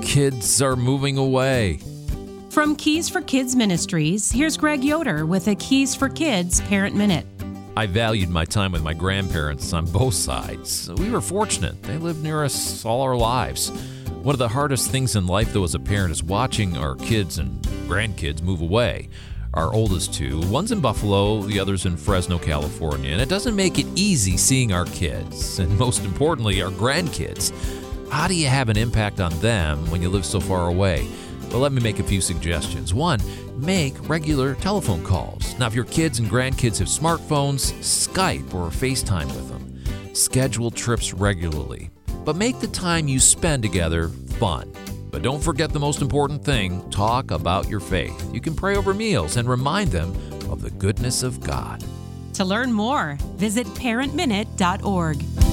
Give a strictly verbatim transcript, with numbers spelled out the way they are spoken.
kids are moving away. From Keys for Kids Ministries, here's Greg Yoder with a Keys for Kids Parent Minute. I valued my time with my grandparents on both sides. We were fortunate. They lived near us all our lives. One of the hardest things in life, though, as a parent, is watching our kids and grandkids move away. Our oldest two, one's in Buffalo, the other's in Fresno, California, and it doesn't make it easy seeing our kids, and most importantly, our grandkids. How do you have an impact on them when you live so far away? Well, let me make a few suggestions. One, make regular telephone calls. Now, if your kids and grandkids have smartphones, Skype or FaceTime with them. Schedule trips regularly, but make the time you spend together fun. But don't forget the most important thing, talk about your faith. You can pray over meals and remind them of the goodness of God. To learn more, visit parent minute dot org.